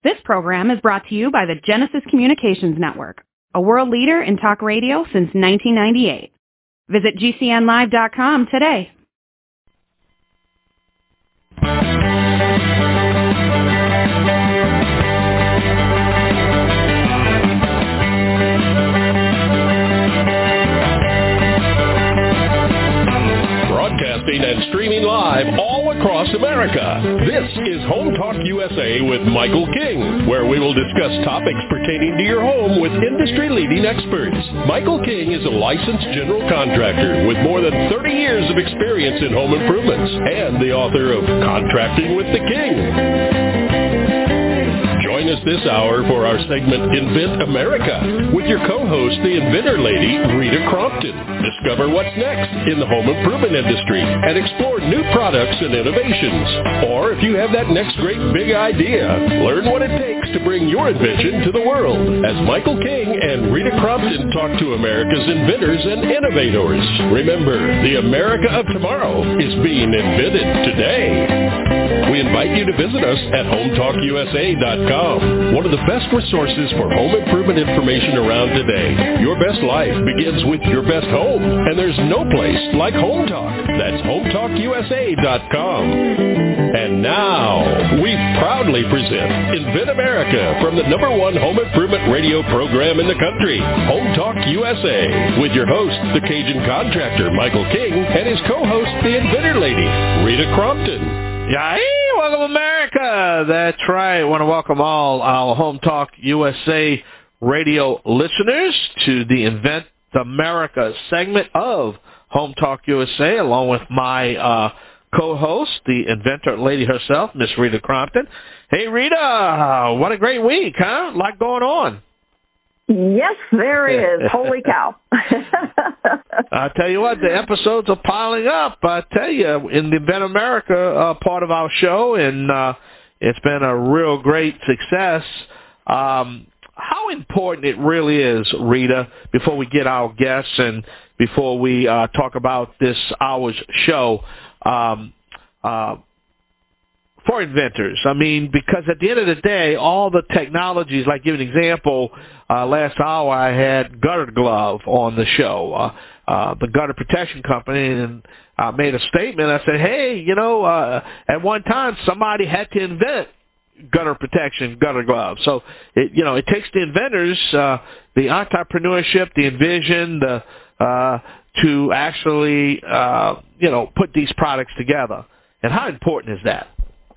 This program is brought to you by the Genesis Communications Network, a world leader in talk radio since 1998. Visit GCNlive.com today. Broadcasting and streaming live all across America. This is Home Talk USA with Michael King, where we will discuss topics pertaining to your home with industry-leading experts. Michael King is a licensed general contractor with more than 30 years of experience in home improvements and the author of Contracting with the King. Join us this hour for our segment Invent America with your co-host, the inventor lady, Rita Crompton. Discover what's next in the home improvement industry and explore new products and innovations. Or if you have that next great big idea, learn what it takes to bring your invention to the world as Michael King and Rita Crompton talk to America's inventors and innovators. Remember, the America of tomorrow is being invented today. We invite you to visit us at HomeTalkUSA.com, one of the best resources for home improvement information around today. Your best life begins with your best home, and there's no place like Home Talk. That's HomeTalkUSA.com. And now, we proudly present Invent America from the #1 home improvement radio program in the country, Home Talk USA, with your host, the Cajun contractor, Michael King, and his co-host, the inventor lady, Rita Crompton. Yeah, hey, welcome America. That's right. I want to welcome all our Home Talk USA radio listeners to the Invent America segment of Home Talk USA, along with my co-host, the inventor lady herself, Miss Rita Crompton. Hey, Rita, what a great week, huh? A lot going on. Yes, there is. Holy cow. I tell you what, the episodes are piling up. I tell you, in the Invent America part of our show, and it's been a real great success. How important it really is, Rita, before we get our guests and before we talk about this hour's show, for inventors. I mean, because at the end of the day, all the technologies, like give an example, last hour I had Gutter Glove on the show, the gutter protection company, and I made a statement. I said, hey, you know, at one time somebody had to invent gutter protection, gutter glove. So, it takes the inventors, the entrepreneurship, the envision, to actually, put these products together. And how important is that?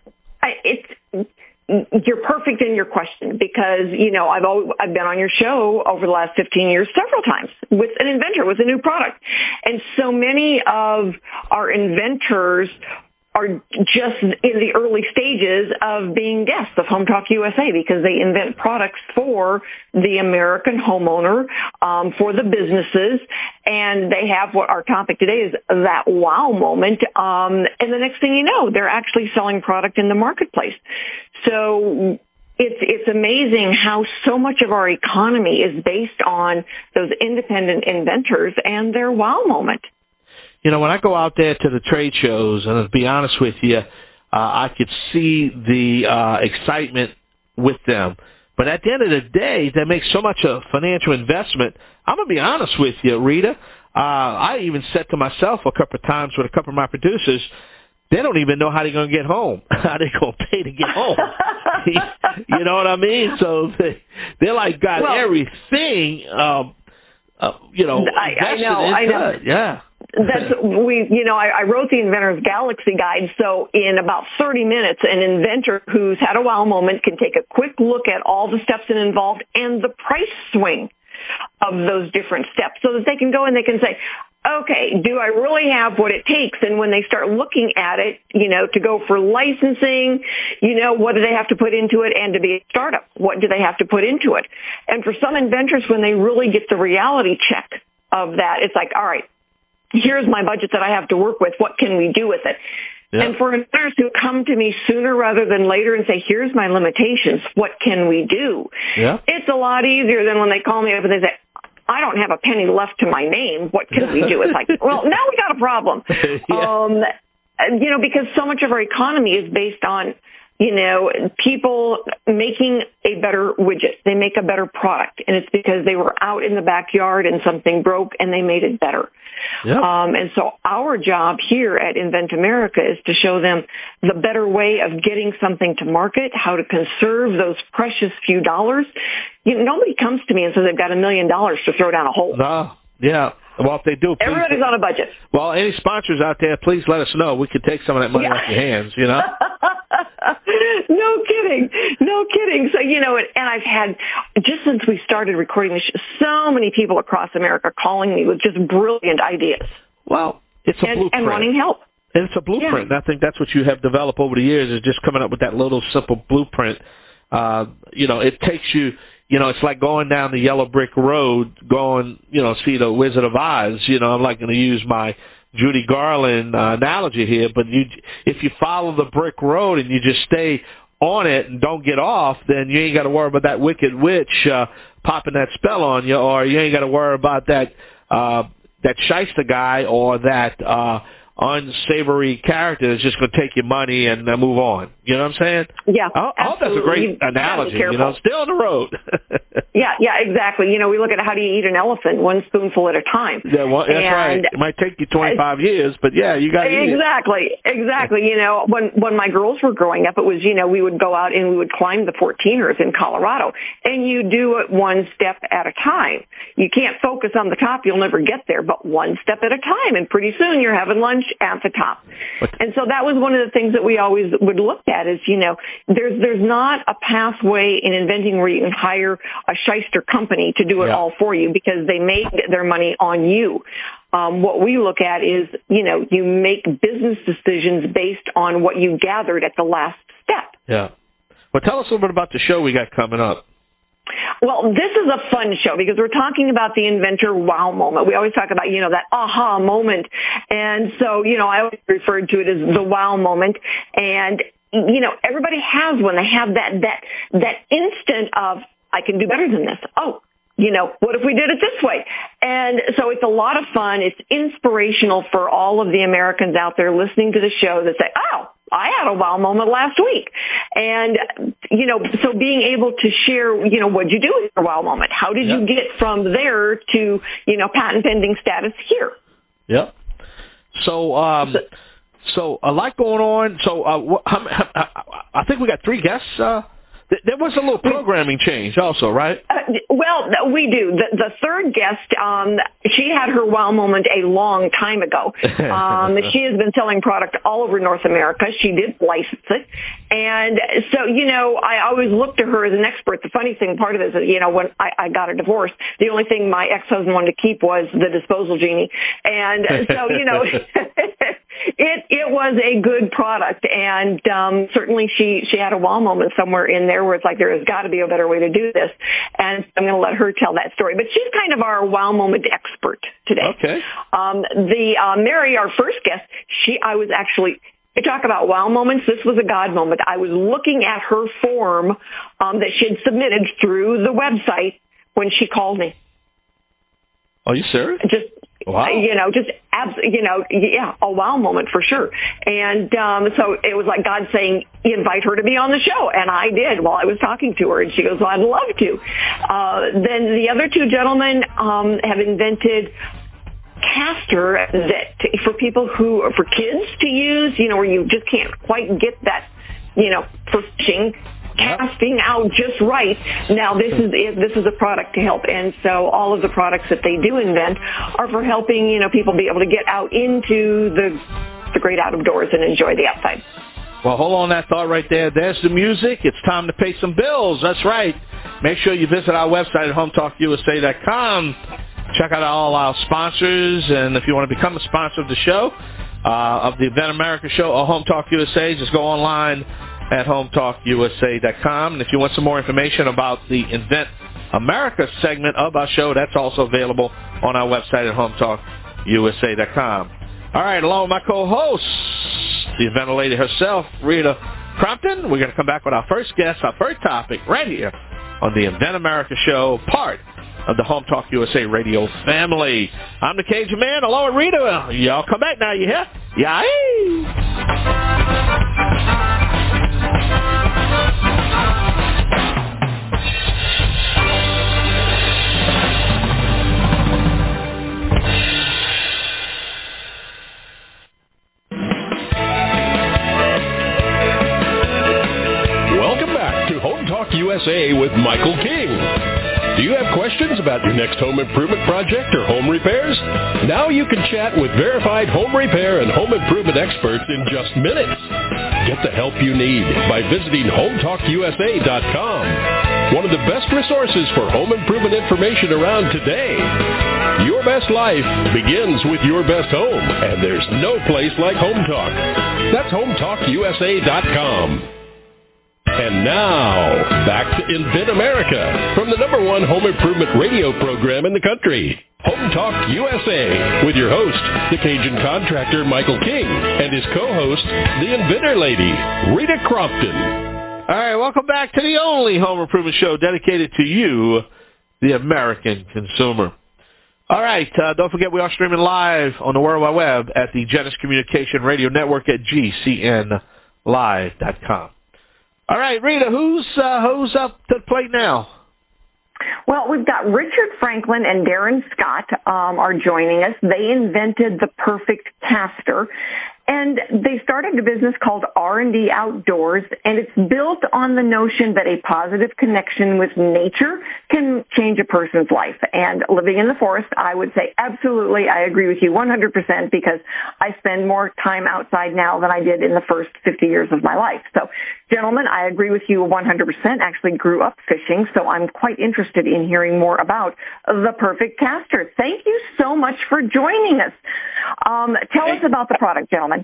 You're perfect in your question because, I've been on your show over the last 15 years several times with an inventor, with a new product. And so many of our inventors are just in the early stages of being guests of Home Talk USA because they invent products for the American homeowner, for the businesses, and they have what our topic today is, that wow moment. And the next thing you know, they're actually selling product in the marketplace. So it's amazing how so much of our economy is based on those independent inventors and their wow moment. When I go out there to the trade shows, and to be honest with you, I could see the excitement with them. But at the end of the day, they make so much a financial investment. I'm going to be honest with you, Rita. I even said to myself a couple of times with a couple of my producers, they don't even know how they're going to get home, how they're going to pay to get home. You know what I mean? So they're like got everything, I know. Yeah. I wrote the Inventor's Galaxy Guide, so in about 30 minutes, an inventor who's had a wow moment can take a quick look at all the steps involved and the price swing of those different steps so that they can go and they can say, okay, do I really have what it takes? And when they start looking at it, to go for licensing, what do they have to put into it? And to be a startup, what do they have to put into it? And for some inventors, when they really get the reality check of that, it's like, all right, here's my budget that I have to work with. What can we do with it? Yeah. And for inventors who come to me sooner rather than later and say, here's my limitations, what can we do? Yeah. It's a lot easier than when they call me up and they say, I don't have a penny left to my name. What can we do? It's like, well, now we got a problem. Yeah. Because so much of our economy is based on people making a better widget. They make a better product, and it's because they were out in the backyard and something broke and they made it better. Yep. And so our job here at Invent America is to show them the better way of getting something to market, how to conserve those precious few dollars. Nobody comes to me and says they've got $1 million to throw down a hole. No, yeah. Well, if they do, please. Everybody's on a budget. Well, any sponsors out there, please let us know. We could take some of that money off your hands, No kidding. So, and I've had, just since we started recording this, so many people across America calling me with just brilliant ideas. Well, it's a blueprint. And wanting help. And it's a blueprint. Yeah. And I think that's what you have developed over the years, is just coming up with that little simple blueprint. It takes you, it's like going down the yellow brick road, see the Wizard of Oz. I'm not going to use my Judy Garland analogy here, but if you follow the brick road and you just stay on it and don't get off, then you ain't got to worry about that wicked witch popping that spell on you, or you ain't got to worry about that shyster guy or that unsavory character that's just going to take your money and move on. You know what I'm saying? Yeah, I hope that's a great analogy. Stay on the road. Yeah, exactly. We look at how do you eat an elephant, one spoonful at a time. Yeah, well, that's right. It might take you 25 years, but yeah, you got to eat it. Exactly. When my girls were growing up, it was, we would go out and we would climb the 14ers in Colorado, and you do it one step at a time. You can't focus on the top; you'll never get there. But one step at a time, and pretty soon you're having lunch at the top. And so that was one of the things that we always would look at is, there's not a pathway in inventing where you can hire a shyster company to do it all for you because they made their money on you. What we look at is, you make business decisions based on what you gathered at the last step. Yeah. Well, tell us a little bit about the show we got coming up. Well, this is a fun show because we're talking about the inventor wow moment. We always talk about, that aha moment. And so, I always referred to it as the wow moment. And, everybody has one. They have that instant of, I can do better than this. Oh, what if we did it this way? And so it's a lot of fun. It's inspirational for all of the Americans out there listening to the show that say, oh, I had a wow moment last week. And, so being able to share, what'd you do with your wow moment? How did you get from there to, patent pending status here? Yep. So a lot going on. So I think we got 3 guests. There was a little programming change also, right? Well, we do. The third guest, she had her wow moment a long time ago. She has been selling product all over North America. She did license it. And so, I always look to her as an expert. The funny thing, part of it is, when I got a divorce, the only thing my ex-husband wanted to keep was the disposal genie. And so, it was a good product. And certainly she had a wow moment somewhere in there where it's like, there has got to be a better way to do this. And I'm going to let her tell that story. But she's kind of our wow moment expert today. Okay. Mary, our first guest, I was actually, you talk about wow moments, this was a God moment. I was looking at her form that she had submitted through the website when she called me. Are you serious? Wow. A wow moment for sure. And so it was like God saying, invite her to be on the show. And I did while I was talking to her. And she goes, well, I'd love to. Then the other 2 gentlemen have invented caster for people for kids to use, where you just can't quite get that, for fishing. Casting out just right. Now this is a product to help, and so all of the products that they do invent are for helping people be able to get out into the great outdoors and enjoy the outside. Well, hold on that thought right there. There's the music. It's time to pay some bills. That's right. Make sure you visit our website at HometalkUSA.com. Check out all our sponsors, and if you want to become a sponsor of the show, of the Invent America show or Home Talk USA, just go online at HometalkUSA.com. And if you want some more information about the Invent America segment of our show, that's also available on our website at HometalkUSA.com. All right, along with my co-host, the inventor lady herself, Rita Crompton, we're going to come back with our first guest, our first topic, right here on the Invent America show, part of the Home Talk USA radio family. I'm the Cajun Man, along with Rita. Y'all come back now, you hear? Yay! Talk USA with Michael King. Do you have questions about your next home improvement project or home repairs? Now you can chat with verified home repair and home improvement experts in just minutes. Get the help you need by visiting HometalkUSA.com. One of the best resources for home improvement information around today. Your best life begins with your best home, and there's no place like Home Talk. That's HometalkUSA.com. And now, back to Invent America from the #1 home improvement radio program in the country, Home Talk USA, with your host, the Cajun contractor Michael King, and his co-host, the Inventor Lady, Rita Crompton. All right, welcome back to the only home improvement show dedicated to you, the American consumer. All right, don't forget we are streaming live on the World Wide Web at the Genesis Communication Radio Network at GCNlive.com. All right, Rita, who's up to the plate now? Well, we've got Richard Franklin and Darren Scott are joining us. They invented the perfect caster, and they started a business called R&D Outdoors, and it's built on the notion that a positive connection with nature can change a person's life. And living in the forest, I would say absolutely, I agree with you 100% because I spend more time outside now than I did in the first 50 years of my life. So, gentlemen, I agree with you 100%. Actually grew up fishing, so I'm quite interested in hearing more about the perfect caster. Thank you so much for joining us. Tell us about the product, gentlemen.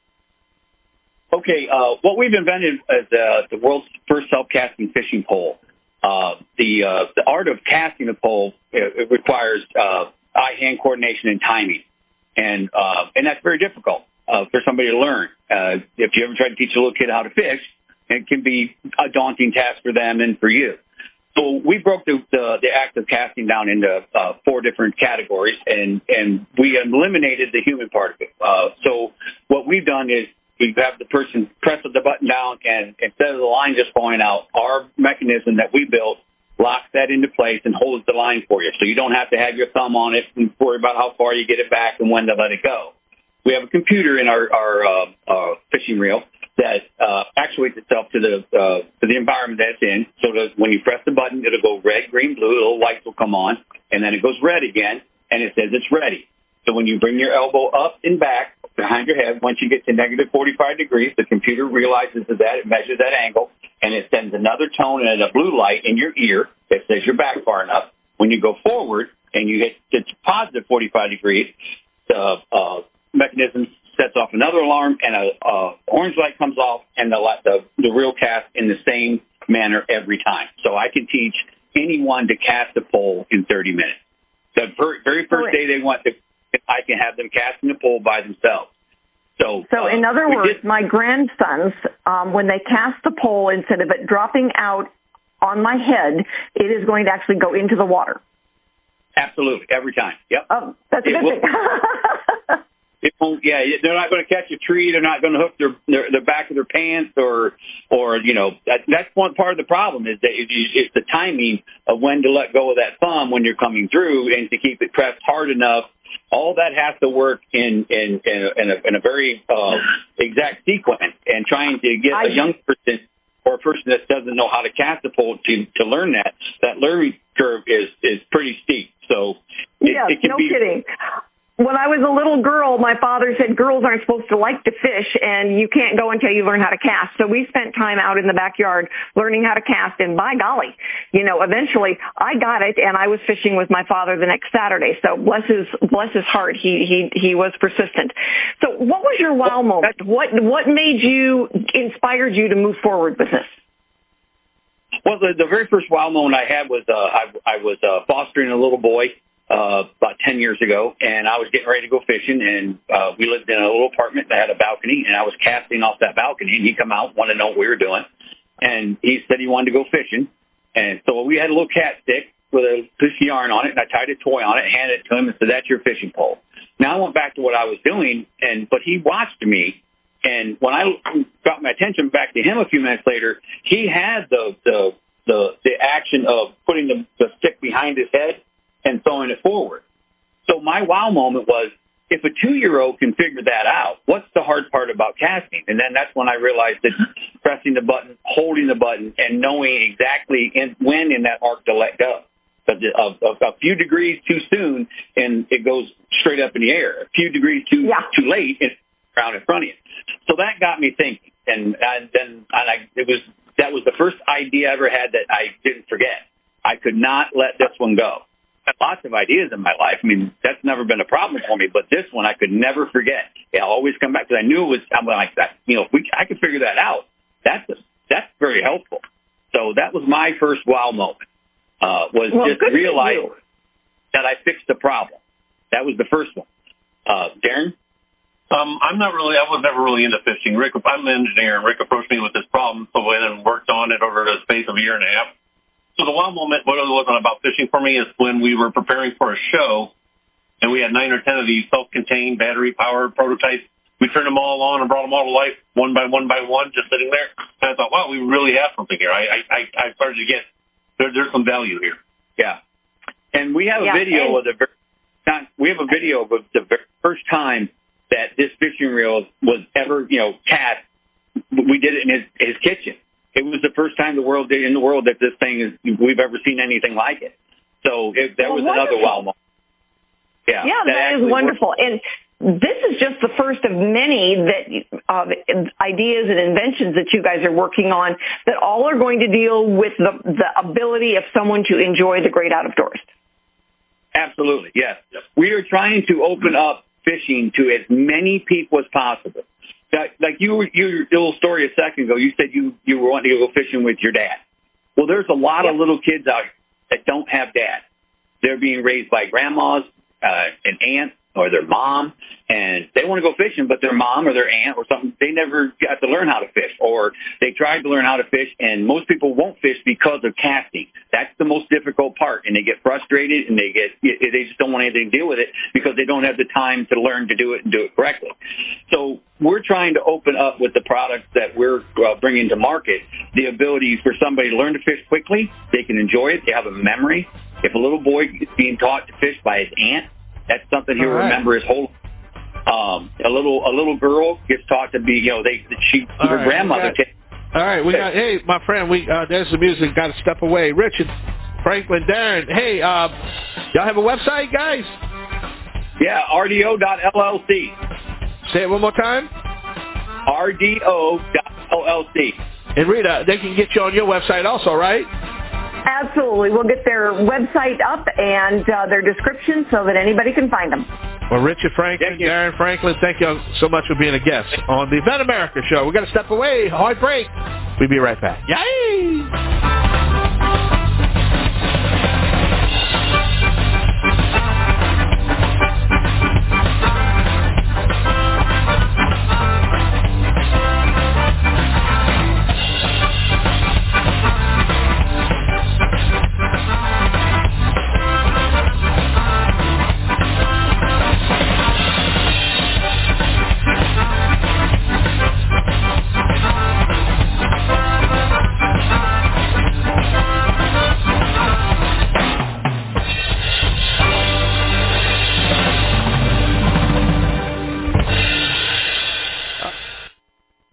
Okay, what we've invented is the world's first self-casting fishing pole. The art of casting a pole it requires eye-hand coordination and timing, and that's very difficult for somebody to learn. If you ever try to teach a little kid how to fish, it can be a daunting task for them and for you. So we broke the act of casting down into 4 different categories, and we eliminated the human part of it. So what we've done is we have the person press the button down, and instead of the line just falling out, our mechanism that we built locks that into place and holds the line for you. So you don't have to have your thumb on it and worry about how far you get it back and when to let it go. We have a computer in our fishing reel that actuates itself to the environment that it's in, so that when you press the button, it'll go red, green, blue, little lights will come on, and then it goes red again, and it says it's ready. So when you bring your elbow up and back behind your head, once you get to negative 45 degrees, the computer realizes that it measures that angle, and it sends another tone and a blue light in your ear that says you're back far enough. When you go forward and you hit to positive 45 degrees, the mechanism sets off another alarm, and a orange light comes off, and the reel casts in the same manner every time. So I can teach anyone to cast a pole in 30 minutes. The very first day they want to, I can have them casting the pole by themselves. So in other words, my grandsons, when they cast the pole, instead of it dropping out on my head, it is going to actually go into the water. Absolutely, every time. Yep. Oh, that's a good thing. It won't, yeah, they're not going to catch a tree. They're not going to hook the back of their pants, or that's one part of the problem is that it's the timing of when to let go of that thumb when you're coming through, and to keep it pressed hard enough. All that has to work in a very exact sequence. And trying to get a young person or a person that doesn't know how to cast a pole to learn that learning curve is pretty steep. So it can be. Kidding. When I was a little girl, my father said girls aren't supposed to like to fish, and you can't go until you learn how to cast. So we spent time out in the backyard learning how to cast, and by golly, eventually I got it, and I was fishing with my father the next Saturday. So bless his heart, he was persistent. So what was your wow moment? What inspired you to move forward with this? Well, the very first wow moment I had was I was fostering a little boy about 10 years ago, and I was getting ready to go fishing, and we lived in a little apartment that had a balcony, and I was casting off that balcony, and he come out, wanted to know what we were doing, and he said he wanted to go fishing, and so we had a little cat stick with a piece of yarn on it, and I tied a toy on it, handed it to him, and said, "That's your fishing pole." Now I went back to what I was doing, but he watched me, and when I got my attention back to him a few minutes later, he had the action of putting the stick behind his head and throwing it forward. So my wow moment was, if a 2-year-old can figure that out, what's the hard part about casting. And then that's when I realized that pressing the button, holding the button, and knowing exactly when in that arc to let go. Because a few degrees too soon, and it goes straight up in the air. A few degrees too late, it's around in front of you. So that got me thinking. That was the first idea I ever had that I didn't forget. I could not let this one go. I have lots of ideas in my life. I mean, that's never been a problem for me, but this one I could never forget. I'll always come back because I knew it was, I'm like that. If I could figure that out, that's very helpful. So that was my first wow moment, just realize that I fixed the problem. That was the first one. Darren? I was never really into fishing. I'm an engineer, and Rick approached me with this problem, so I then worked on it over the space of a year and a half. So the wow moment, what it wasn't about fishing for me, is when we were preparing for a show, and we had 9 or 10 of these self-contained, battery-powered prototypes. We turned them all on and brought them all to life, one by one, just sitting there. And I thought, wow, we really have something here. I started to get, there's some value here. Yeah. And we have a video of the very first time that this fishing reel was ever, cast. We did it in his kitchen. It was the first time in the world that this thing we've ever seen anything like it. So that was another wow moment. Yeah, that is wonderful. And this is just the first of many ideas and inventions that you guys are working on that all are going to deal with the ability of someone to enjoy the great outdoors. Absolutely, yes. We are trying to open up fishing to as many people as possible. Like your little story a second ago, you said you were wanting to go fishing with your dad. Well, there's a lot of little kids out here that don't have dads. They're being raised by grandmas, an aunt, or their mom, and they want to go fishing, but their mom or their aunt or something, they never got to learn how to fish, or they tried to learn how to fish, and most people won't fish because of casting. That's the most difficult part, and they get frustrated, and they just don't want anything to deal with it because they don't have the time to learn to do it and do it correctly. So we're trying to open up with the products that we're bringing to market the ability for somebody to learn to fish quickly. They can enjoy it. They have a memory. If a little boy is being taught to fish by his aunt, that's something he'll remember his whole. A little girl gets taught to be, her grandmother. All right, we got. Hey, my friend, there's the music. Got to step away. Richard, Franklin, Darren. Hey, y'all have a website, guys? Yeah, RDO.LLC. Say it one more time. RDO.LLC. And Rita, they can get you on your website also, right? Absolutely. We'll get their website up and their description so that anybody can find them. Well, Richard Franklin, Darren Franklin, thank you so much for being a guest on the Event America Show. We're going to step away. Hard break. We'll be right back. Yay!